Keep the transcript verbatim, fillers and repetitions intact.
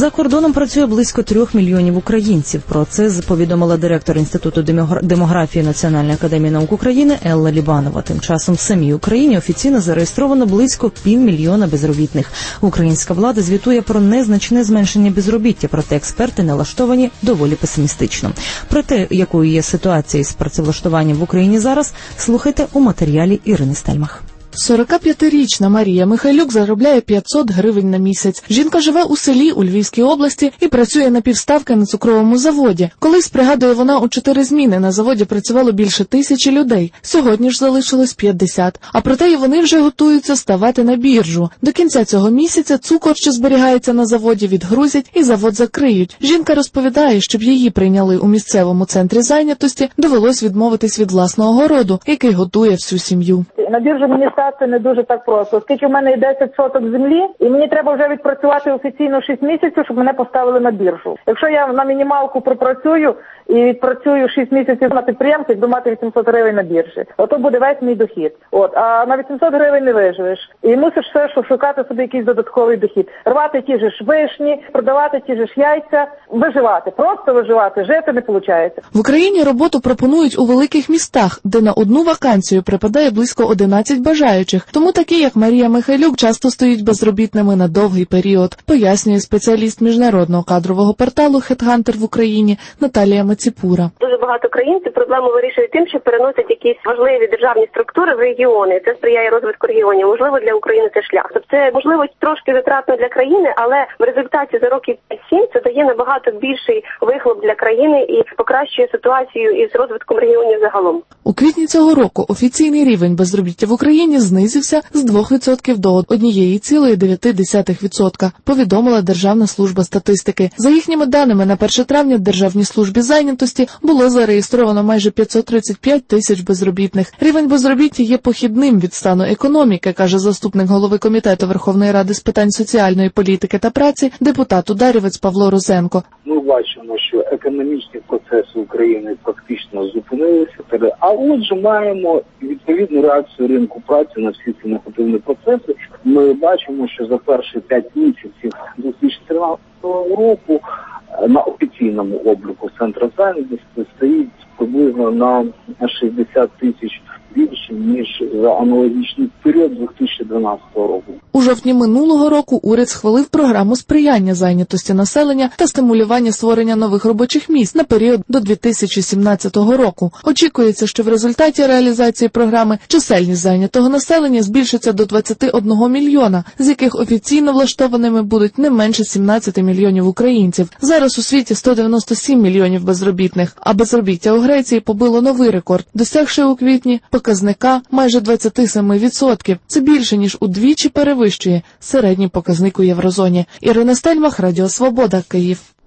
За кордоном працює близько трьох мільйонів українців. Про це повідомила директор Інституту демографії Національної академії наук України Елла Лібанова. Тим часом в самій Україні офіційно зареєстровано близько півмільйона безробітних. Українська влада звітує про незначне зменшення безробіття, проте експерти налаштовані доволі песимістично. Про те, якою є ситуація з працевлаштуванням в Україні зараз, слухайте у матеріалі Ірини Стельмах. сорокап'ятирічна Марія Михайлюк заробляє п'ятсот гривень на місяць. Жінка живе у селі у Львівській області і працює на півставки на цукровому заводі. Колись, пригадує вона, у чотири зміни на заводі працювало більше тисячі людей. Сьогодні ж залишилось п'ятдесят. А проте і вони вже готуються ставати на біржу. До кінця цього місяця цукор, що зберігається на заводі, відгрузять і завод закриють. Жінка розповідає, щоб її прийняли у місцевому центрі зайнятості, довелось відмовитись від власного городу, який готує всю сім'ю. На біржу мені стати не дуже так просто, оскільки в мене є десять соток землі, і мені треба вже відпрацювати офіційно шість місяців, щоб мене поставили на біржу. Якщо я на мінімалку пропрацюю і відпрацюю шість місяців на підприємстві, буду мати вісімсот гривень на біржі, ото буде весь мій дохід. От, а на вісімсот гривень не виживеш. І мусиш все, що шукати собі якийсь додатковий дохід. Рвати ті ж вишні, продавати ті ж яйця, виживати, просто виживати, жити не виходить. В Україні роботу пропонують у великих містах, де на одну вакансію припадає близько одинадцять бажаючих. Тому такі, як Марія Михайлюк, часто стають безробітними на довгий період, пояснює спеціаліст міжнародного кадрового порталу HeadHunter в Україні Наталія Маціпура. Дуже багато країнців проблему вирішують тим, що переносять якісь важливі державні структури в регіони. Це сприяє розвитку регіонів. Можливо, для України це шлях. Тобто це, можливо, трошки затратно для країни, але в результаті за років п'ять-сім це дає набагато більший вихлоп для країни і покращує ситуацію із розвитком регіонів загалом. У квітні цього року офіційний рівень безробіття в Україні знизився з двох відсотків до однієї цілої дев'яти десятих відсотка, повідомила Державна служба статистики. За їхніми даними, на перше травня в Державній службі зайнятості було зареєстровано майже п'ятсот тридцять п'ять тисяч безробітних. Рівень безробіття є похідним від стану економіки, каже заступник голови Комітету Верховної Ради з питань соціальної політики та праці, депутат Ударівець Павло Розенко. Ми бачимо, що економічні процеси України фактично зупинилися, а отже маємо відповідну реакцію ринку праці на всі ці негативні процеси. Ми бачимо, що за перші п'ять місяців дві тисячі тринадцятого року на офіційному обліку центру зайнятості стоїть приблизно на шістдесят тисяч більше, ніж за аналогічний період дві тисячі дванадцятого року. У жовтні минулого року уряд схвалив програму сприяння зайнятості населення та стимулювання створення нових робочих місць на період до дві тисячі сімнадцятого року. Очікується, що в результаті реалізації програми чисельність зайнятого населення збільшиться до двадцяти одного мільйона, з яких офіційно влаштованими будуть не менше сімнадцяти мільйонів українців. Зараз у світі сто дев'яносто сім мільйонів безробітних, а безробіття у Греції побило новий рекорд, досягши у квітні показника майже двадцять сім відсотків. Це більше, ніж удвічі перевищує середній показник у Єврозоні. Ірина Стельмах, Радіо Свобода, Київ.